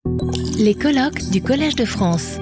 Les colloques du Collège de France.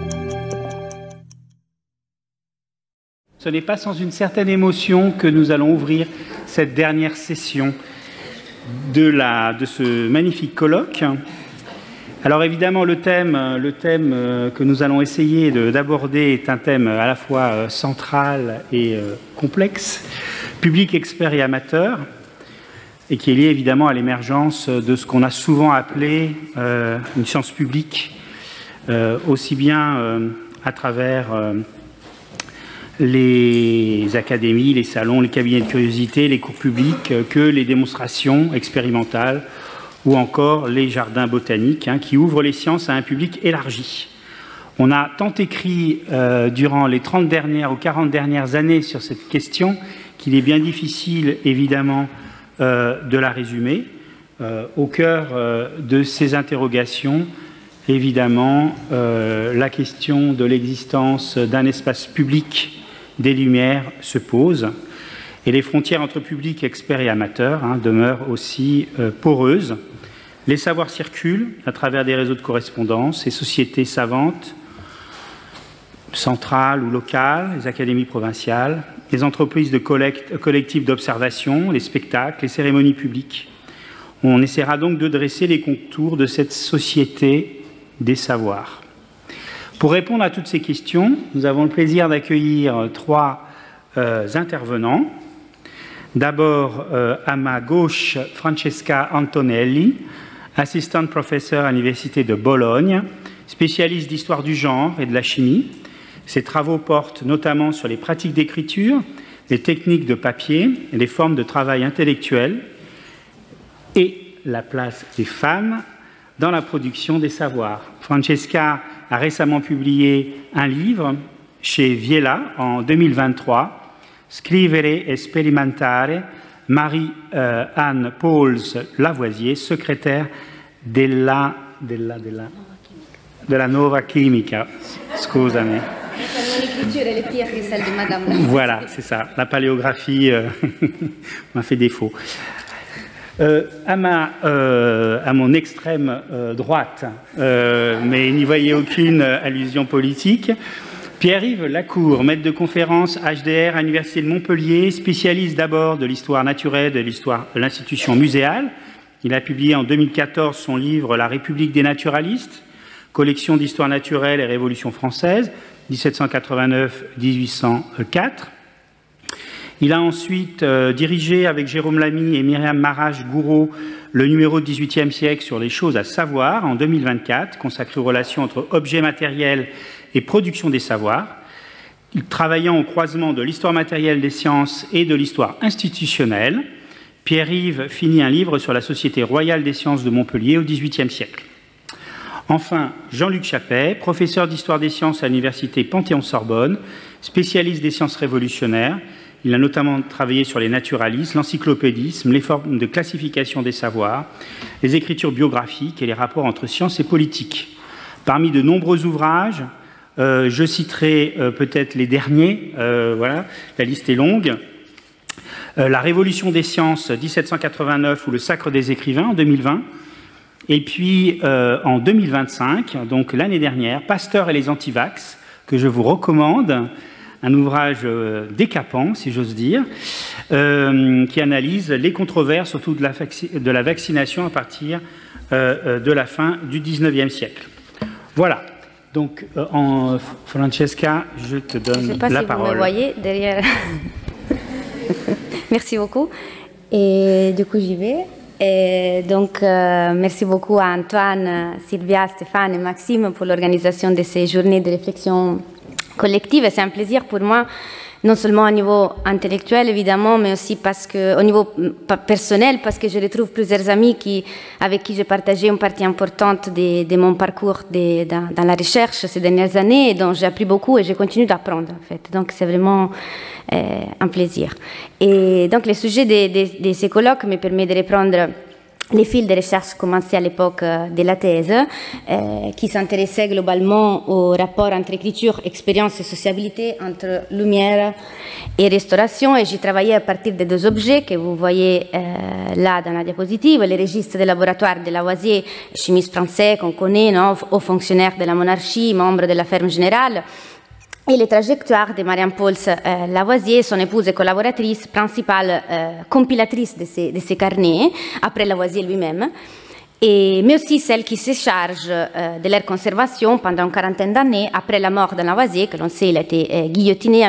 Ce n'est pas sans une certaine émotion que nous allons ouvrir cette dernière session de ce magnifique colloque. Alors évidemment, le thème que nous allons essayer d'aborder est un thème à la fois central et complexe, public, expert et amateur, et qui est lié évidemment à l'émergence de ce qu'on a souvent appelé une science publique, aussi bien à travers les académies, les salons, les cabinets de curiosité, les cours publics, que les démonstrations expérimentales ou encore les jardins botaniques qui ouvrent les sciences à un public élargi. On a tant écrit durant les 30 dernières ou 40 dernières années sur cette question qu'il est bien difficile, évidemment, de la résumer. Au cœur de ces interrogations, évidemment, la question de l'existence d'un espace public des Lumières se pose, et les frontières entre public, experts et amateurs demeurent aussi poreuses. Les savoirs circulent à travers des réseaux de correspondance, les sociétés savantes, centrales ou locales, les académies provinciales, les entreprises de collectifs d'observation, les spectacles, les cérémonies publiques. On essaiera donc de dresser les contours de cette société des savoirs. Pour répondre à toutes ces questions, nous avons le plaisir d'accueillir trois intervenants. D'abord, à ma gauche, Francesca Antonelli, assistant professeur à l'Université de Bologne, spécialiste d'histoire du genre et de la chimie. Ses travaux portent notamment sur les pratiques d'écriture, les techniques de papier, les formes de travail intellectuel et la place des femmes dans la production des savoirs. Francesca a récemment publié un livre chez Viela en 2023, Scrivere e sperimentare, Marie-Anne Pauls Lavoisier, secrétaire de la Nova Chimica. Scusami. L'écriture est plus que celle de Madame. Voilà, c'est ça. La paléographie m'a fait défaut. À mon extrême droite, mais n'y voyez aucune allusion politique, Pierre-Yves Lacour, maître de conférence HDR à l'Université de Montpellier, spécialiste d'abord de l'histoire naturelle, de l'histoire de l'institution muséale. Il a publié en 2014 son livre « La République des naturalistes », collection d'histoire naturelle et Révolution française, 1789-1804. Il a ensuite dirigé avec Jérôme Lamy et Myriam Marache-Gouraud le numéro du XVIIIe siècle sur les choses à savoir en 2024, consacré aux relations entre objets matériels et production des savoirs. Il travaillant au croisement de l'histoire matérielle des sciences et de l'histoire institutionnelle, Pierre-Yves finit un livre sur la Société royale des sciences de Montpellier au XVIIIe siècle. Enfin, Jean-Luc Chappet, professeur d'histoire des sciences à l'Université Panthéon-Sorbonne, spécialiste des sciences révolutionnaires. Il a notamment travaillé sur les naturalismes, l'encyclopédisme, les formes de classification des savoirs, les écritures biographiques et les rapports entre sciences et politique. Parmi de nombreux ouvrages, je citerai peut-être les derniers, voilà, la liste est longue. La Révolution des sciences, 1789, ou le Sacre des écrivains, en 2020. Et puis, en 2025, donc l'année dernière, Pasteur et les antivax, que je vous recommande, un ouvrage décapant, si j'ose dire, qui analyse les controverses autour de la vaccination à partir de la fin du XIXe siècle. Voilà. Donc, Francesca, je te donne la parole. Vous me voyez derrière. Merci beaucoup. Et du coup, j'y vais. Et donc, merci beaucoup à Antoine, Sylvia, Stéphane et Maxime pour l'organisation de ces journées de réflexion collective. C'est un plaisir pour moi, non seulement au niveau intellectuel, évidemment, mais aussi au niveau personnel, parce que je retrouve plusieurs amis avec qui j'ai partagé une partie importante de mon parcours dans la recherche ces dernières années, et dont j'ai appris beaucoup et je continue d'apprendre, en fait. Donc, c'est vraiment un plaisir. Et donc, le sujet de ces colloques me permet de reprendre les fils de recherche commencés à l'époque de la thèse, qui s'intéressaient globalement au rapport entre écriture, expérience et sociabilité, entre lumière et restauration. Et j'ai travaillé à partir de deux objets que vous voyez là dans la diapositive, les registres des laboratoires de Lavoisier, chimiste français qu'on connaît, non, haut fonctionnaire de la monarchie, membre de la ferme générale, et les trajectoires de Marianne Pauls Lavoisier, son épouse et collaboratrice, principale compilatrice de ces carnets, après Lavoisier lui-même, mais aussi celle qui se charge de leur conservation pendant une quarantaine d'années après la mort de Lavoisier, que l'on sait, il a été guillotiné en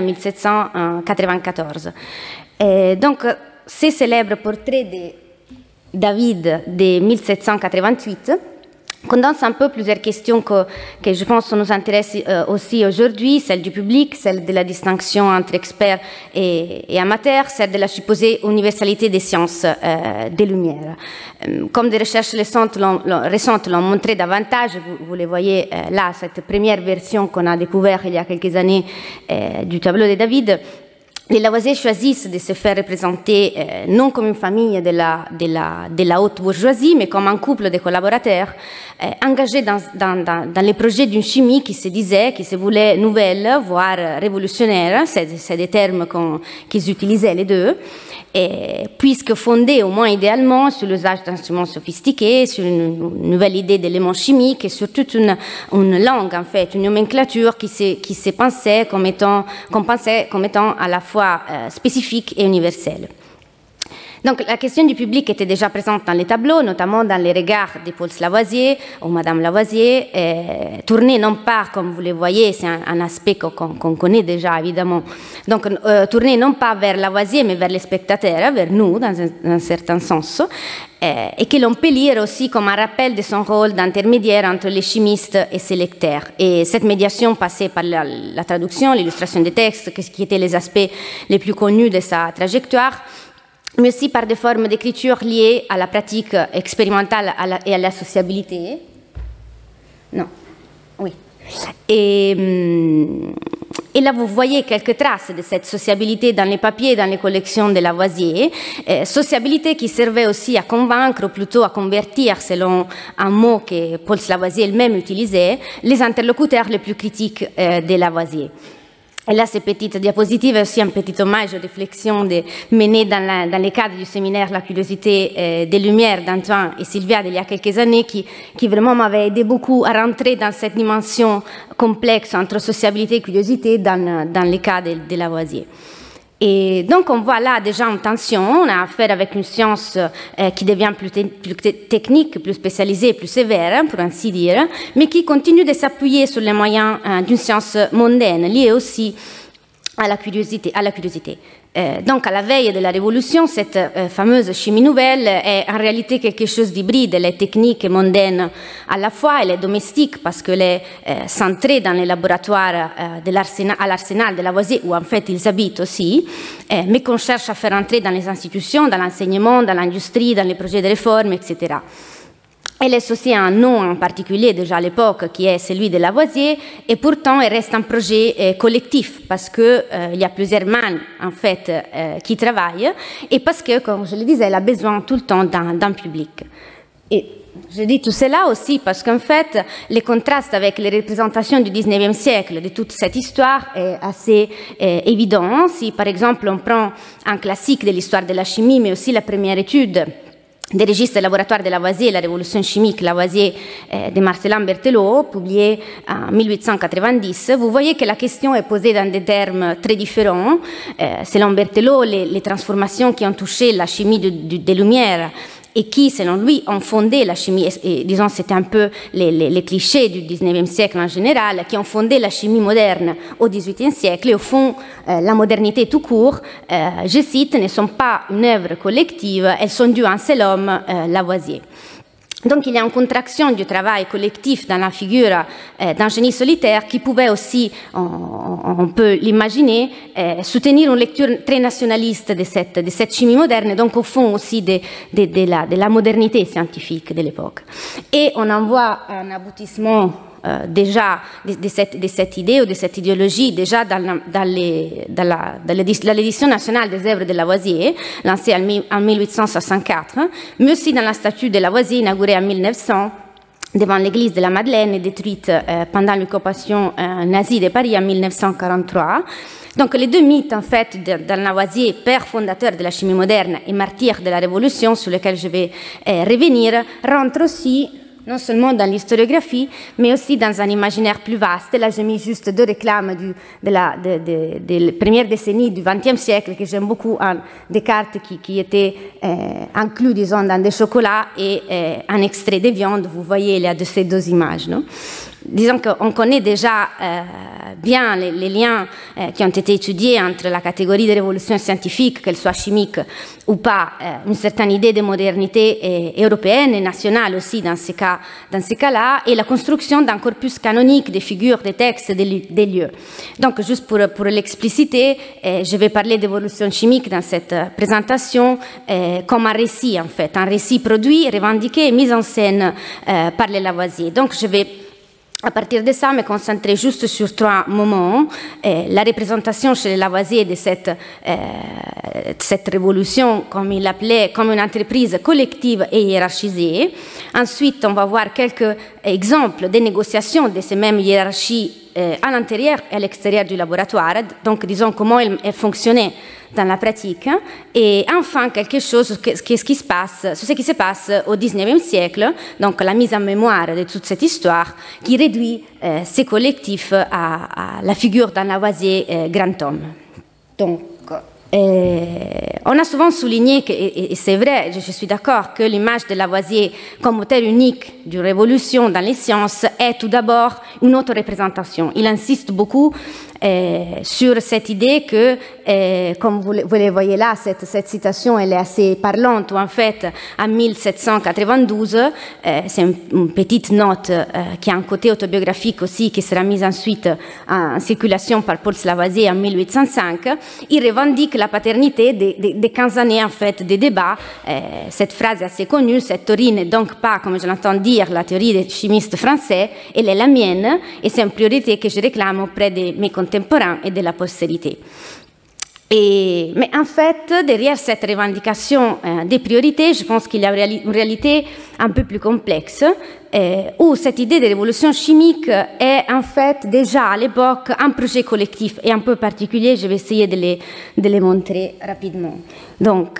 1794. Donc, ces célèbres portraits de David de 1788 condense un peu plusieurs questions que je pense nous intéressent aussi aujourd'hui, celle du public, celle de la distinction entre experts et amateurs, celle de la supposée universalité des sciences des Lumières. Comme des recherches récentes l'ont montré davantage, vous les voyez là, cette première version qu'on a découverte il y a quelques années du tableau de David. Les Lavoisier choisissent de se faire représenter non comme une famille de la haute bourgeoisie, mais comme un couple de collaborateurs engagés dans les projets d'une chimie qui se voulait nouvelle, voire révolutionnaire, c'est des termes qu'ils utilisaient les deux, puisque fondés au moins idéalement sur l'usage d'instruments sophistiqués, sur une nouvelle idée d'éléments chimiques et sur toute une langue, en fait, une nomenclature qui se pensait comme étant à la fois spécifique et universelle. Donc la question du public était déjà présente dans les tableaux, notamment dans les regards de Pauls Lavoisier ou Madame Lavoisier, tournés non pas, comme vous le voyez, c'est un aspect qu'on connaît déjà évidemment, donc tournés non pas vers Lavoisier mais vers les spectateurs, vers nous dans un certain sens, et que l'on peut lire aussi comme un rappel de son rôle d'intermédiaire entre les chimistes et ses lecteurs. Et cette médiation passait par la traduction, l'illustration des textes, qui étaient les aspects les plus connus de sa trajectoire, mais aussi par des formes d'écriture liées à la pratique expérimentale et à la sociabilité. Non, oui. Et là, vous voyez quelques traces de cette sociabilité dans les papiers et dans les collections de Lavoisier. Sociabilité qui servait aussi à convaincre, ou plutôt à convertir, selon un mot que Pauls Lavoisier elle-même utilisait, les interlocuteurs les plus critiques de Lavoisier. Et là, ces petites diapositives, aussi un petit hommage aux réflexions menées dans le cadre du séminaire La curiosité des Lumières d'Antoine et Sylvia il y a quelques années, qui vraiment m'avait aidé beaucoup à rentrer dans cette dimension complexe entre sociabilité et curiosité dans le cas de Lavoisier. Et donc, on voit là déjà une tension. On a affaire avec une science qui devient plus technique, plus spécialisée, plus sévère, pour ainsi dire, mais qui continue de s'appuyer sur les moyens d'une science mondaine, liée aussi à la curiosité. Donc, à la veille de la Révolution, cette fameuse chimie nouvelle est en réalité quelque chose d'hybride. Elle est technique et mondaine à la fois, elle est domestique parce qu'elle est centrée dans les laboratoires à l'arsenal de Lavoisier, où en fait ils habitent aussi, mais qu'on cherche à faire entrer dans les institutions, dans l'enseignement, dans l'industrie, dans les projets de réforme, etc. Elle est aussi un nom en particulier déjà à l'époque qui est celui de Lavoisier, et pourtant elle reste un projet collectif parce que il y a plusieurs mains en fait qui travaillent, et parce que, comme je le disais, elle a besoin tout le temps d'un public. Et je dis tout cela aussi parce qu'en fait, les contrastes avec les représentations du 19e siècle de toute cette histoire est assez évident. Si par exemple on prend un classique de l'histoire de la chimie, mais aussi la première étude des registres laboratoires de Lavoisier, la révolution chimique Lavoisier de Marcellin Berthelot, publié en 1890, vous voyez que la question est posée dans des termes très différents. Selon Berthelot, les transformations qui ont touché la chimie des Lumières et qui, selon lui, ont fondé la chimie, et disons c'était un peu les clichés du 19e siècle en général, qui ont fondé la chimie moderne au 18e siècle, et au fond, la modernité tout court, je cite, ne sont pas une œuvre collective, elles sont dues à un seul homme, Lavoisier. Donc il y a une contraction du travail collectif dans la figure d'un génie solitaire qui pouvait aussi, on peut l'imaginer, soutenir une lecture très nationaliste de cette chimie moderne, et donc au fond aussi de la modernité scientifique de l'époque. Et on en voit un aboutissement déjà de cette idée ou de cette idéologie déjà dans l'édition nationale des œuvres de Lavoisier, lancée en 1864, mais aussi dans la statue de Lavoisier inaugurée en 1900 devant l'église de la Madeleine et détruite pendant l'occupation nazie de Paris en 1943. Donc les deux mythes, en fait, de Lavoisier, père fondateur de la chimie moderne et martyr de la Révolution, sur lesquels je vais revenir, rentrent aussi non seulement dans l'historiographie, mais aussi dans un imaginaire plus vaste. Là, j'ai mis juste deux réclames de la première décennie du XXe siècle que j'aime beaucoup, des cartes qui étaient inclus, disons, dans des chocolats et un extrait de viande. Vous voyez, il y a de ces deux images, non? Disons qu'on connaît déjà bien les liens qui ont été étudiés entre la catégorie de révolution scientifique, qu'elle soit chimique ou pas, une certaine idée de modernité européenne et nationale aussi dans ces cas-là, et la construction d'un corpus canonique des figures, des textes, des lieux. Donc, juste pour l'expliciter, je vais parler d'évolution chimique dans cette présentation comme un récit, en fait, un récit produit, revendiqué et mis en scène par les Lavoisier. Donc, je vais à partir de ça, me concentrer juste sur trois moments. La représentation chez les Lavoisier de cette révolution, comme il l'appelait, comme une entreprise collective et hiérarchisée. Ensuite, on va voir quelques exemples de négociations de ces mêmes hiérarchies à l'intérieur et à l'extérieur du laboratoire. Donc, disons comment elles fonctionnaient dans la pratique. Et enfin, quelque chose, ce qui se passe au XIXe siècle, donc la mise en mémoire de toute cette histoire qui réduit ces collectifs à la figure d'un Lavoisier grand homme. Donc, on a souvent souligné, et c'est vrai, je suis d'accord, que l'image de Lavoisier comme auteur unique d'une révolution dans les sciences est tout d'abord une auto-représentation. Il insiste beaucoup sur cette idée que, comme vous le voyez là, cette citation elle est assez parlante, où en fait, en 1792, c'est une petite note qui a un côté autobiographique aussi, qui sera mise ensuite en circulation par Paul Lavoisier en 1805, il revendique la paternité des 15 années en fait de débats. Cette phrase est assez connue, cette théorie n'est donc pas, comme je l'entends dire, la théorie des chimistes français, elle est la mienne, et c'est une priorité que je réclame auprès de mes contemporains et de la postérité. Mais en fait, derrière cette revendication des priorités, je pense qu'il y a une réalité un peu plus complexe, où cette idée de révolution chimique est en fait déjà à l'époque un projet collectif et un peu particulier. Je vais essayer de les montrer rapidement. Donc,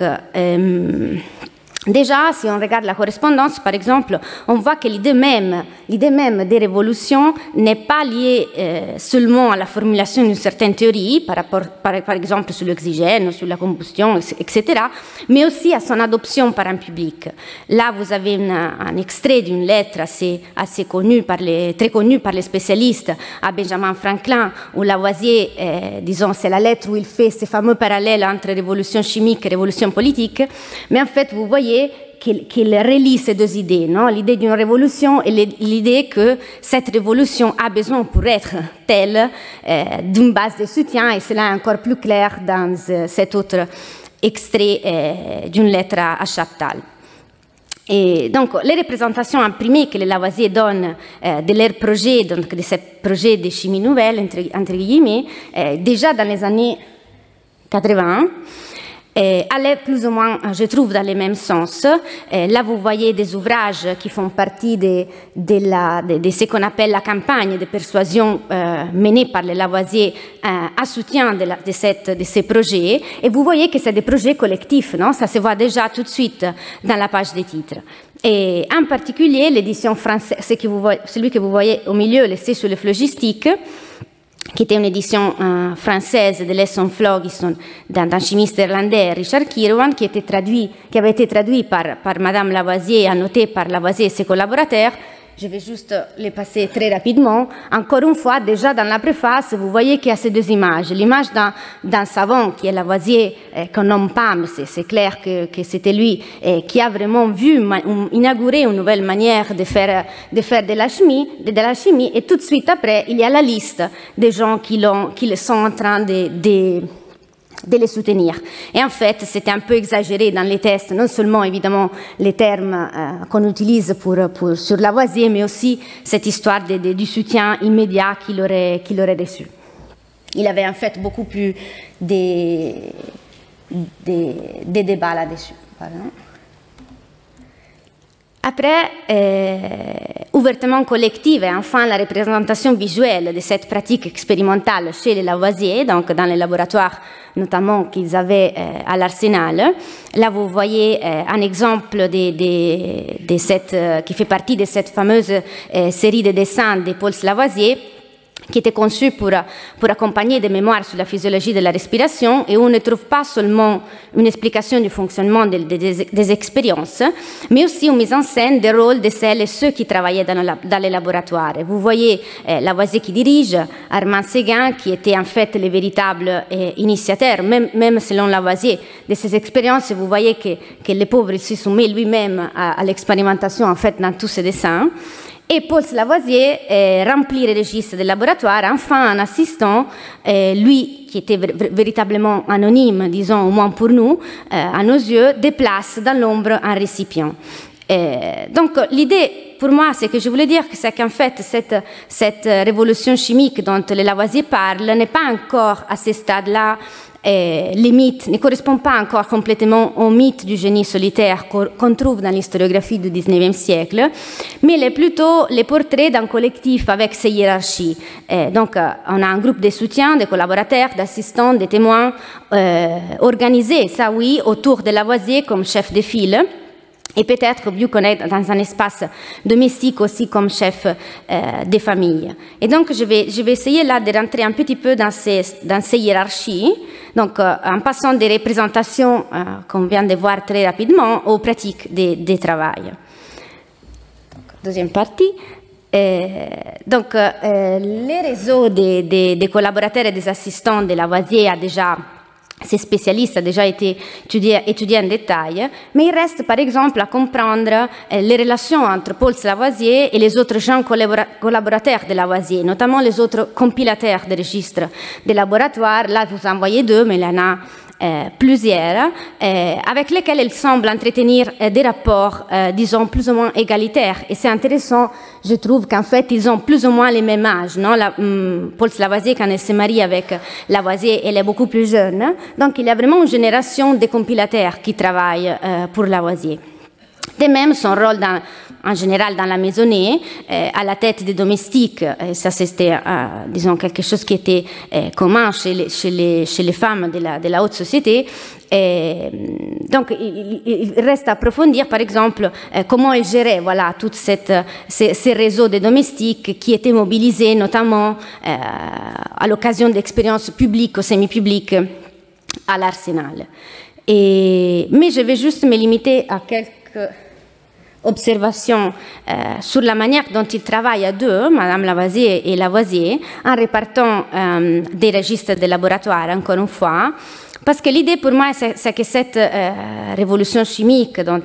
déjà, si on regarde la correspondance, par exemple, on voit que l'idée même des révolutions n'est pas liée seulement à la formulation d'une certaine théorie, par exemple sur l'oxygène, sur la combustion, etc., mais aussi à son adoption par un public. Là, vous avez un extrait d'une lettre assez connue, très connue par les spécialistes à Benjamin Franklin, où Lavoisier, disons, c'est la lettre où il fait ces fameux parallèles entre révolution chimique et révolution politique, mais en fait, vous voyez qu'il relie ces deux idées, non? L'idée d'une révolution et l'idée que cette révolution a besoin pour être telle d'une base de soutien, et cela est encore plus clair dans cet autre extrait d'une lettre à Chaptal. Et donc, les représentations imprimées que les Lavoisier donnent de leur projet, donc de ce projet de chimie nouvelle, entre guillemets, déjà dans les années 80, allaient plus ou moins, je trouve, dans le même sens. Là, vous voyez des ouvrages qui font partie de ce qu'on appelle la campagne de persuasion menée par les Lavoisier à soutien de ces projets. Et vous voyez que c'est des projets collectifs, non? Ça se voit déjà tout de suite dans la page des titres. Et en particulier, l'édition française, celui que vous voyez au milieu, l'essai sur le phlogistique, qui était une édition française de Lesson Phlogiston d'un chimiste irlandais, Richard Kirwan, qui avait été traduit par Madame Lavoisier et annoté par Lavoisier et ses collaborateurs. Je vais juste les passer très rapidement. Encore une fois, déjà dans la préface, vous voyez qu'il y a ces deux images. L'image d'un savant qui est Lavoisier, qu'on nomme pas, mais c'est clair que c'était lui, qui a vraiment vu inaugurer une nouvelle manière de faire de la chimie. Et tout de suite après, il y a la liste des gens qui le sont en train de de les soutenir. Et en fait, c'était un peu exagéré dans les tests, non seulement évidemment les termes qu'on utilise sur Lavoisier, mais aussi cette histoire du soutien immédiat qu'il aurait reçu. Il avait en fait beaucoup plus des débats là-dessus. Pardon. Après, ouvertement collective et enfin la représentation visuelle de cette pratique expérimentale chez les Lavoisier, donc dans les laboratoires notamment qu'ils avaient à l'Arsenal. Là, vous voyez un exemple qui fait partie de cette fameuse série de dessins de Paul Lavoisier, qui était conçu pour accompagner des mémoires sur la physiologie de la respiration, et où on ne trouve pas seulement une explication du fonctionnement des expériences, mais aussi une mise en scène des rôles de celles et ceux qui travaillaient dans les laboratoires. Et vous voyez Lavoisier qui dirige, Armand Séguin, qui était en fait le véritable initiateur, même selon Lavoisier, de ces expériences. Et vous voyez que le pauvre se soumet lui-même à l'expérimentation en fait dans tous ces dessins. Et Paul Lavoisier remplit les registres des laboratoires, enfin en assistant, lui qui était véritablement anonyme, disons au moins pour nous, à nos yeux, déplace dans l'ombre un récipient. Donc l'idée pour moi, c'est que je voulais dire que c'est qu'en fait cette révolution chimique dont le Lavoisier parle n'est pas encore à ce stade-là. Les mythes ne correspondent pas encore complètement au mythe du génie solitaire qu'on trouve dans l'historiographie du XIXe siècle, mais il est plutôt les portraits d'un collectif avec ses hiérarchies. Donc, on a un groupe de soutien, de collaborateurs, d'assistants, de témoins organisés, ça oui, autour de Lavoisier comme chef de file. Et peut-être mieux connaître dans un espace domestique aussi comme chef des familles. Et donc, je vais essayer là de rentrer un petit peu dans ces hiérarchies, donc en passant des représentations qu'on vient de voir très rapidement aux pratiques de travail. Deuxième partie. Donc, les réseaux des collaborateurs et des assistants de Lavoisier a déjà... Ces spécialistes ont déjà été étudiés en détail, mais il reste par exemple à comprendre les relations entre Paul Lavoisier et les autres gens collaborateurs de Lavoisier, notamment les autres compilateurs des registres des laboratoires. Là, vous en voyez deux, mais il y en a plusieurs, avec lesquels il semble entretenir des rapports, disons, plus ou moins égalitaires. Et c'est intéressant, je trouve, qu'en fait, ils ont plus ou moins les mêmes âges. Non? Paul Lavoisier, quand elle se marie avec Lavoisier, elle est beaucoup plus jeune. Donc, il y a vraiment une génération de compilateurs qui travaillent pour Lavoisier. De même, son rôle en général dans la maisonnée, à la tête des domestiques, ça c'était, disons, quelque chose qui était commun chez les femmes de la haute société. Donc, il reste à approfondir, par exemple, comment elle gérait tous ces réseaux de domestiques qui étaient mobilisés, notamment à l'occasion d'expériences publiques ou semi-publiques à l'Arsenal. Mais je vais juste me limiter à quelques observations sur la manière dont ils travaillent à deux, Madame Lavoisier et Lavoisier, en répartant des registres de laboratoire, encore une fois, parce que l'idée pour moi, c'est que cette révolution chimique dont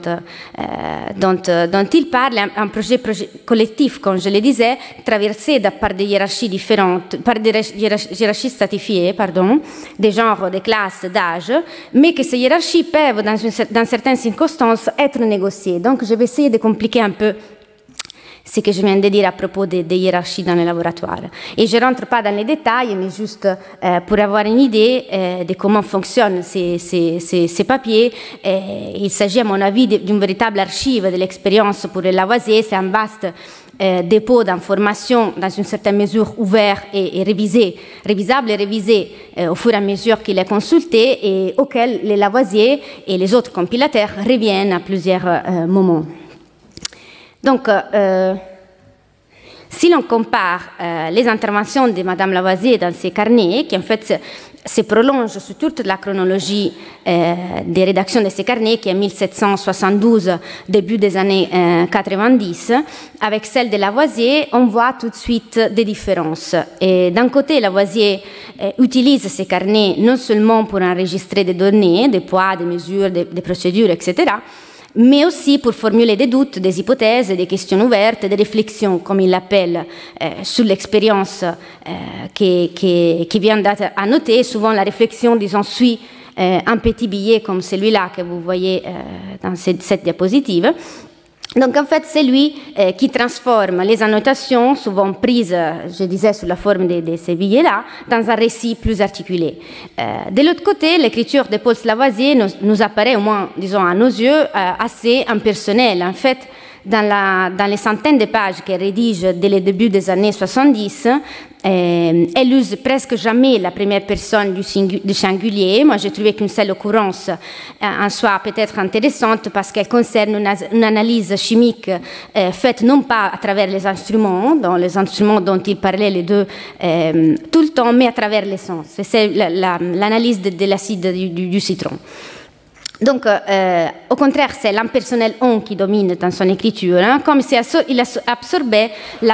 il parle est un projet collectif, comme je le disais, traversé par des hiérarchies différentes, par des hiérarchies stratifiées, des genres, des classes, d'âge, mais que ces hiérarchies peuvent, dans certaines circonstances, être négociées. Donc, je vais essayer de compliquer un peu ce que je viens de dire à propos des hiérarchies dans les laboratoires. Et je ne rentre pas dans les détails, mais juste pour avoir une idée de comment fonctionnent ces papiers. Il s'agit, à mon avis, d'une véritable archive de l'expérience pour le Lavoisier. C'est un vaste dépôt d'informations, dans une certaine mesure ouvert et révisable et révisé au fur et à mesure qu'il est consulté, et auquel les Lavoisier et les autres compilateurs reviennent à plusieurs moments. Donc, si l'on compare les interventions de Madame Lavoisier dans ses carnets, qui en fait se prolongent sur toute la chronologie des rédactions de ces carnets, qui est 1772, début des années 90, avec celle de Lavoisier, on voit tout de suite des différences. Et d'un côté, Lavoisier utilise ces carnets non seulement pour enregistrer des données, des poids, des mesures, des procédures, etc., mais aussi pour formuler des doutes, des hypothèses, des questions ouvertes, des réflexions, comme il l'appelle, sur l'expérience qui vient d'être annotée. Souvent, la réflexion, disons, suit un petit billet comme celui-là que vous voyez dans cette diapositive. Donc, en fait, c'est lui qui transforme les annotations, souvent prises, je disais, sous la forme de ces billets-là, dans un récit plus articulé. De l'autre côté, l'écriture de Paul Lavoisier nous apparaît, au moins, disons, à nos yeux, assez impersonnelle. En fait, dans les centaines de pages qu'elle rédige dès le début des années 70, elle use presque jamais la première personne du singulier. Moi, j'ai trouvé qu'une seule occurrence en soi peut-être intéressante parce qu'elle concerne une analyse chimique faite non pas à travers les instruments dont il parlait les deux tout le temps, mais à travers l'essence. C'est l'analyse de l'acide du citron. Donc, au contraire, c'est l'impersonnel on qui domine dans son écriture, comme si il absorbait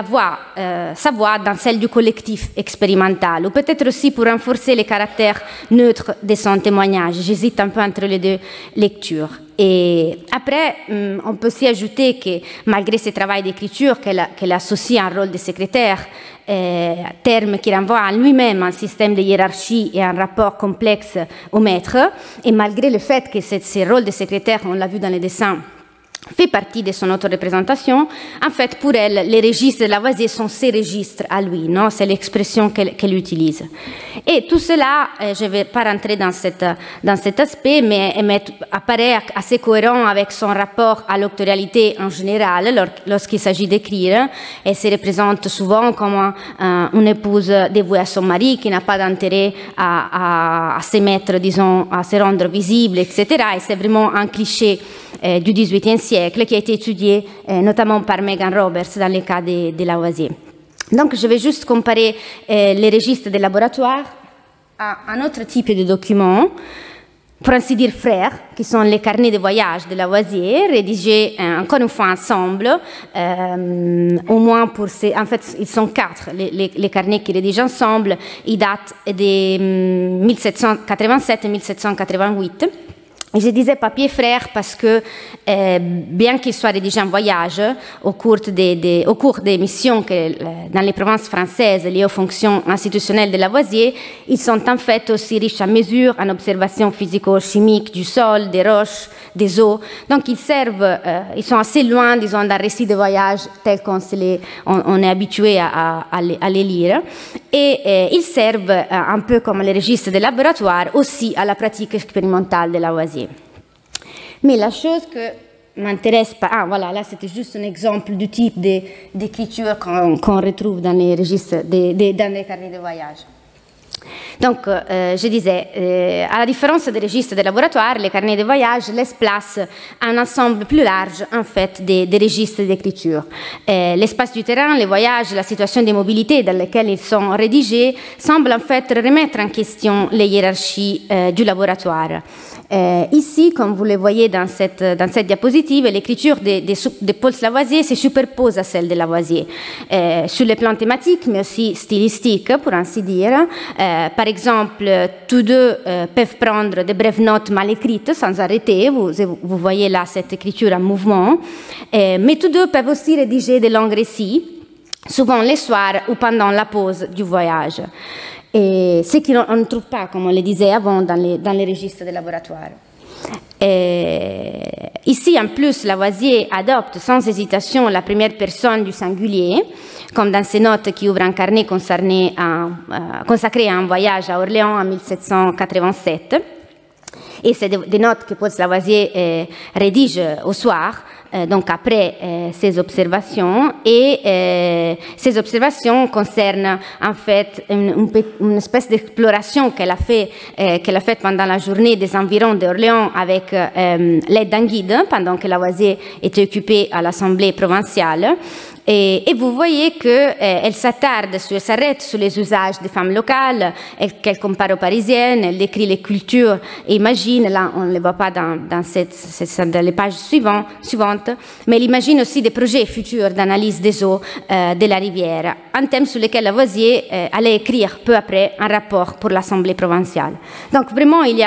sa voix dans celle du collectif expérimental, ou peut-être aussi pour renforcer le caractère neutre de son témoignage. J'hésite un peu entre les deux lectures. Et après, on peut aussi ajouter que malgré ce travail d'écriture qu'elle associe à un rôle de secrétaire, terme qui renvoie à lui-même un système de hiérarchie et un rapport complexe au maître, et malgré le fait que ce rôle de secrétaire, on l'a vu dans les dessins, fait partie de son auto-représentation, en fait, pour elle, les registres de Lavoisier sont ses registres à lui, non? C'est l'expression qu'elle utilise. Et tout cela, je ne vais pas rentrer dans cet aspect, mais apparaît assez cohérent avec son rapport à l'autorialité en général, lorsqu'il s'agit d'écrire. Elle se représente souvent comme une épouse dévouée à son mari, qui n'a pas d'intérêt à se mettre, disons, à se rendre visible, etc. Et c'est vraiment un cliché du XVIIIe siècle, qui a été étudié notamment par Megan Roberts dans le cas de Lavoisier. Donc, je vais juste comparer les registres des laboratoires à un autre type de documents, pour ainsi dire frères, qui sont les carnets de voyage de Lavoisier, rédigés encore une fois ensemble, au moins pour ces... En fait, ils sont 4, les carnets qu'ils rédigent ensemble. Ils datent de 1787 et 1788. Je disais papier frère parce que, bien qu'il soit rédigé en voyage, au cours des missions dans les provinces françaises liées aux fonctions institutionnelles de Lavoisier, ils sont en fait aussi riches à mesure en observations physico-chimiques du sol, des roches, des eaux. Donc ils sont assez loin, disons, d'un récit de voyage tel qu'on est habitué à les lire. Et ils servent un peu comme les registres des laboratoires aussi à la pratique expérimentale de Lavoisier. Mais la chose que m'intéresse pas... Ah, voilà, là, c'était juste un exemple du type d'écriture qu'on retrouve dans les registres, dans les carnets de voyage. Donc, je disais, à la différence des registres de laboratoire, les carnets de voyage laissent place à un ensemble plus large, en fait, des registres d'écriture. L'espace du terrain, les voyages, la situation des mobilités dans lesquelles ils sont rédigés semblent, en fait, remettre en question les hiérarchies du laboratoire. Ici, comme vous le voyez dans cette diapositive, l'écriture de Paul Lavoisier se superpose à celle de Lavoisier, sur les plans thématiques, mais aussi stylistiques, pour ainsi dire. Par exemple, tous deux peuvent prendre de brèves notes mal écrites sans arrêter. Vous voyez là cette écriture en mouvement. Mais tous deux peuvent aussi rédiger de longs récits, souvent le soir ou pendant la pause du voyage. Et ce qu'on ne trouve pas, comme on le disait avant, dans les registres des laboratoires. Ici, en plus, Lavoisier adopte sans hésitation la première personne du singulier, comme dans ses notes qui ouvrent un carnet consacré à un voyage à Orléans en 1787. Et c'est des notes que Paul Lavoisier rédige au soir, donc après ses observations. Et ces observations concernent en fait une espèce d'exploration qu'elle a faite pendant la journée des environs d'Orléans avec l'aide d'un guide, pendant que Lavoisier était occupé à l'Assemblée provinciale. Et vous voyez qu'elle s'arrête sur les usages des femmes locales, qu'elle compare aux parisiennes, elle décrit les cultures et imagine, là on ne les voit pas dans les pages suivantes, mais elle imagine aussi des projets futurs d'analyse des eaux de la rivière, un thème sur lequel Lavoisier allait écrire peu après un rapport pour l'Assemblée provinciale. Donc vraiment il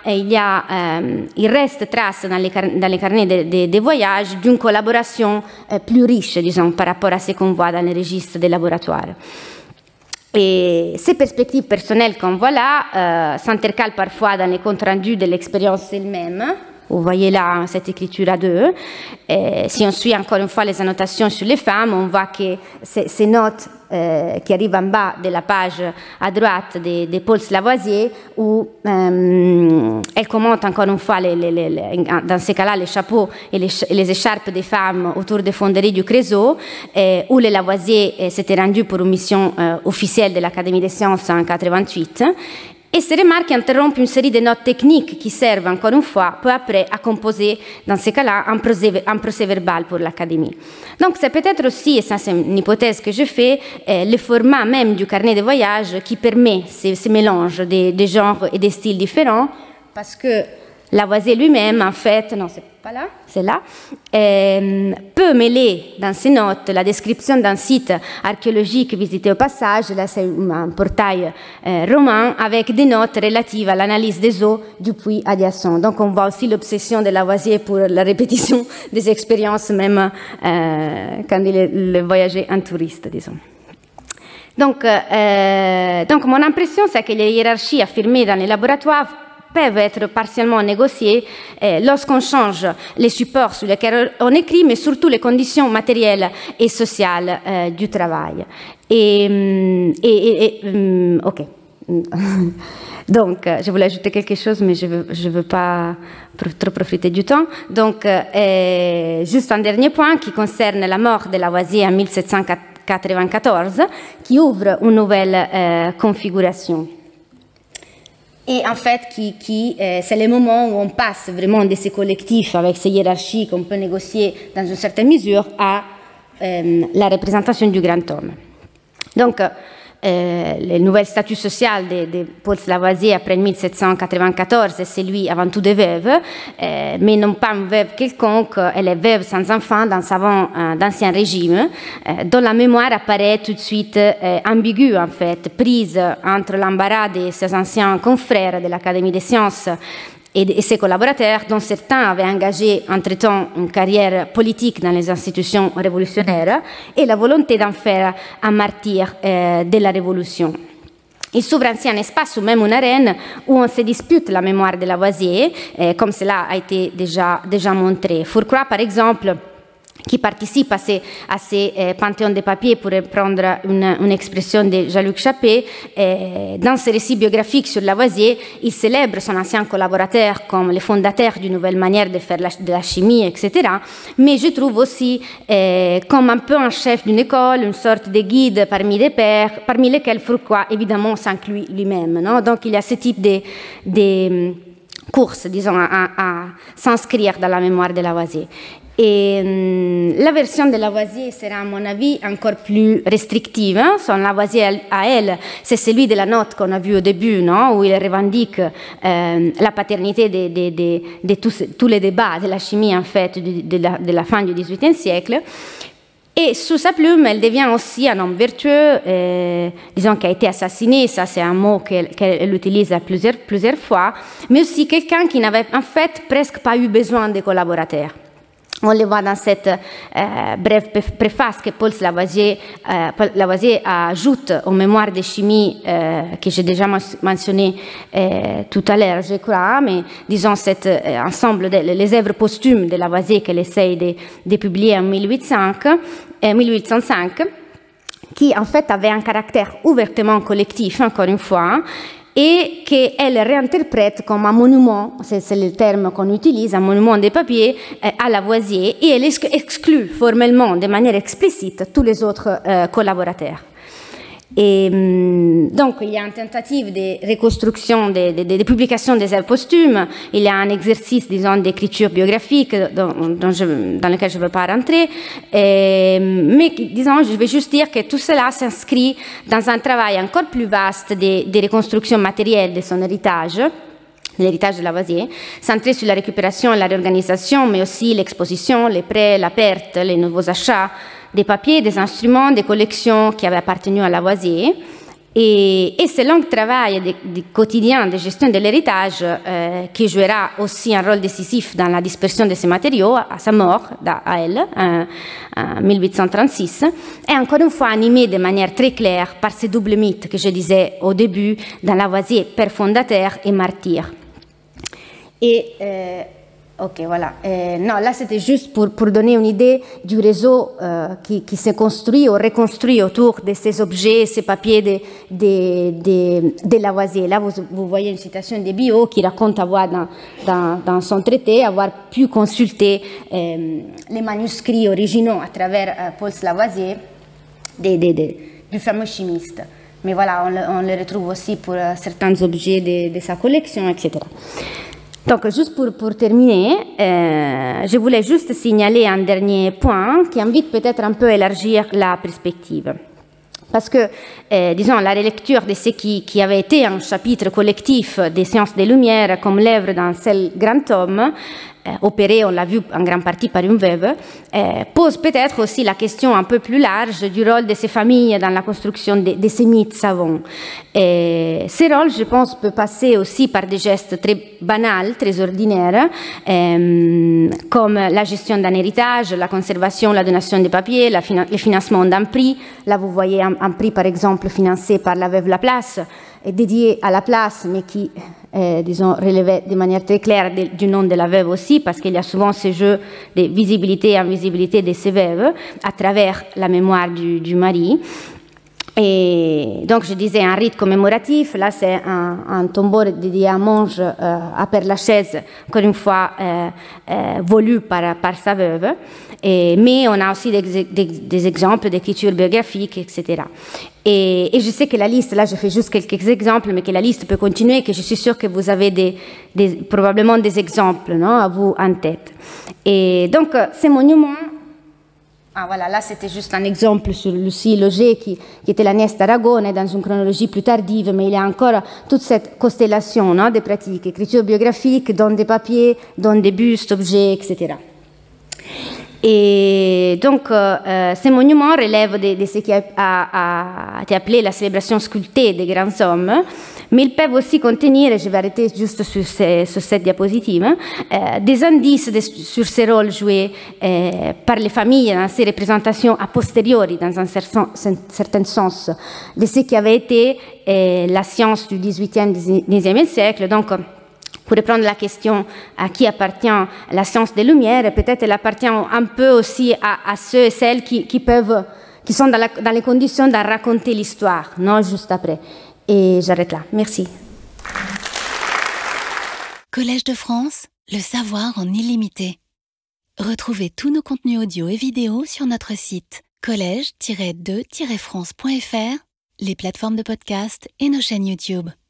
reste trace dans les carnets des voyages d'une collaboration plus riche, disons, par rapport à ce qu'on voit dans les registres des laboratoires. Et ces perspectives personnelles qu'on voit là s'intercalent parfois dans les comptes rendus de l'expérience elle-même. Vous voyez là cette écriture à deux. Et si on suit encore une fois les annotations sur les femmes, on voit que ces notes qui arrivent en bas de la page à droite de Paul Lavoisier, où elle commente encore une fois, dans ces cas-là, les chapeaux et les écharpes des femmes autour des fonderies du Creusot, où le Lavoisier s'était rendu pour une mission officielle de l'Académie des sciences en 1988. Et ces remarques interrompent une série de notes techniques qui servent, encore une fois, peu après, à composer, dans ces cas-là, un procès verbal pour l'Académie. Donc, c'est peut-être aussi, et ça c'est une hypothèse que je fais, le format même du carnet de voyage qui permet ce mélange des genres et des styles différents, parce que Lavoisier lui-même, en fait, non, c'est pas là, c'est là, peut mêler dans ses notes la description d'un site archéologique visité au passage, là c'est un portail roman, avec des notes relatives à l'analyse des eaux du puits adjacent. Donc on voit aussi l'obsession de Lavoisier pour la répétition des expériences, même quand il voyageait en touriste, disons. Donc mon impression, c'est que les hiérarchies affirmées dans les laboratoires peuvent être partiellement négociées lorsqu'on change les supports sur lesquels on écrit, mais surtout les conditions matérielles et sociales du travail. Ok. Donc, je voulais ajouter quelque chose, mais je ne veux pas trop profiter du temps. Donc, juste un dernier point qui concerne la mort de Lavoisier en 1794, qui ouvre une nouvelle configuration. Et en fait, c'est le moment où on passe vraiment de ces collectifs avec ces hiérarchies qu'on peut négocier dans une certaine mesure à la représentation du grand homme. Donc, le nouvel statut social de Paul Lavoisier après 1794, c'est lui avant tout de veuve, mais non pas une veuve quelconque, elle est veuve sans enfant dans d'Ancien Régime, dont la mémoire apparaît tout de suite ambiguë en fait, prise entre l'embarras de ses anciens confrères de l'Académie des sciences et ses collaborateurs, dont certains avaient engagé entre-temps une carrière politique dans les institutions révolutionnaires, et la volonté d'en faire un martyr de la Révolution. Il s'ouvre ainsi un espace ou même une arène où on se dispute la mémoire de Lavoisier, comme cela a été déjà montré. Fourcroy, par exemple, qui participe à ces panthéons de papier, pour reprendre une expression de Jean-Luc Chappé, dans ses récits biographiques sur Lavoisier, il célèbre son ancien collaborateur comme le fondateur d'une nouvelle manière de faire de la chimie, etc. Mais je trouve aussi comme un peu un chef d'une école, une sorte de guide parmi des pairs, parmi lesquels Fourcroy, évidemment, s'inclut lui-même. Non? Donc il y a ce type de course, disons, à s'inscrire dans la mémoire de Lavoisier. Et la version de Lavoisier sera, à mon avis, encore plus restrictive. Son Lavoisier à elle, c'est celui de la note qu'on a vue au début, non? Où il revendique la paternité de tous les débats de la chimie, en fait, de la fin du XVIIIe siècle. Et sous sa plume, elle devient aussi un homme vertueux, disons, qui a été assassiné, ça c'est un mot qu'elle utilise plusieurs fois, mais aussi quelqu'un qui n'avait en fait presque pas eu besoin de collaborateurs. On le voit dans cette brève préface que Paul Lavoisier ajoute aux mémoires de chimie que j'ai déjà mentionné tout à l'heure, je crois, mais disons cet ensemble les œuvres posthumes de Lavoisier qu'elle essaye de publier en 1805, qui en fait avait un caractère ouvertement collectif, encore une fois, et qu'elle réinterprète comme un monument, c'est le terme qu'on utilise, un monument de papier à Lavoisier, et elle exclut formellement, de manière explicite, tous les autres collaborateurs. Et donc, il y a une tentative de reconstruction, de publication des œuvres posthumes. Il y a un exercice, disons, d'écriture biographique dans lequel je ne veux pas rentrer. Mais, disons, je vais juste dire que tout cela s'inscrit dans un travail encore plus vaste de reconstruction matérielle de son héritage, l'héritage de Lavoisier, centré sur la récupération et la réorganisation, mais aussi l'exposition, les prêts, la perte, les nouveaux achats, des papiers, des instruments, des collections qui avaient appartenu à Lavoisier. Et ce long travail du quotidien de gestion de l'héritage, qui jouera aussi un rôle décisif dans la dispersion de ces matériaux à sa mort, à elle, en 1836, est encore une fois animé de manière très claire par ce double mythe que je disais au début dans Lavoisier, père fondateur et martyr. Et ok, voilà. Non, là, c'était juste pour donner une idée du réseau qui s'est construit ou reconstruit autour de ces objets, ces papiers de Lavoisier. Là, vous voyez une citation de Biot qui raconte avoir, dans son traité, avoir pu consulter les manuscrits originaux à travers Paul Lavoisier du fameux chimiste. Mais voilà, on le retrouve aussi pour certains objets de sa collection, etc. Donc, juste pour terminer, je voulais juste signaler un dernier point qui invite peut-être un peu à élargir la perspective. Parce que, disons, la relecture de ce qui avait été un chapitre collectif des sciences des Lumières comme l'œuvre d'un seul grand homme, opéré, on l'a vu en grande partie par une veuve, pose peut-être aussi la question un peu plus large du rôle de ces familles dans la construction de ces mythes savants. Ce rôle, je pense, peut passer aussi par des gestes très banals, très ordinaires, comme la gestion d'un héritage, la conservation, la donation des papiers, le financement d'un prix. Là, vous voyez un prix, par exemple, financé par la veuve Laplace, dédié à Laplace, mais qui, disons, relevait de manière très claire du nom de la veuve aussi, parce qu'il y a souvent ce jeu de visibilité et invisibilité de ces veuves à travers la mémoire du mari. Et donc, je disais un rite commémoratif. Là, c'est un tombeau dédié à Monge, à Père-Lachaise, encore une fois, voulu par sa veuve. Mais on a aussi des exemples d'écriture biographique, etc. Et je sais que la liste, là, je fais juste quelques exemples, mais que la liste peut continuer, que je suis sûre que vous avez probablement des exemples, non, à vous en tête. Et donc, ces monuments... Ah, voilà, là, c'était juste un exemple sur Lucie Loger, qui était la nièce d'Aragone, dans une chronologie plus tardive, mais il y a encore toute cette constellation, non, des pratiques, écriture biographique, don des papiers, don des bustes, objets, etc. Et donc, ces monuments relèvent de ce qui a été appelé la célébration sculptée des grands hommes, mais ils peuvent aussi contenir, et je vais arrêter juste sur cette diapositive, des indices sur ces rôles joués par les familles dans ces représentations a posteriori, dans un certain sens, de ce qui avait été la science du XVIIIe, XIXe siècle. Donc, pour reprendre la question à qui appartient la science des Lumières, peut-être elle appartient un peu aussi à ceux et celles qui sont dans les conditions de raconter l'histoire, non juste après. Et j'arrête là. Merci. Collège de France, le savoir en illimité. Retrouvez tous nos contenus audio et vidéo sur notre site collège-2-france.fr, les plateformes de podcast et nos chaînes YouTube.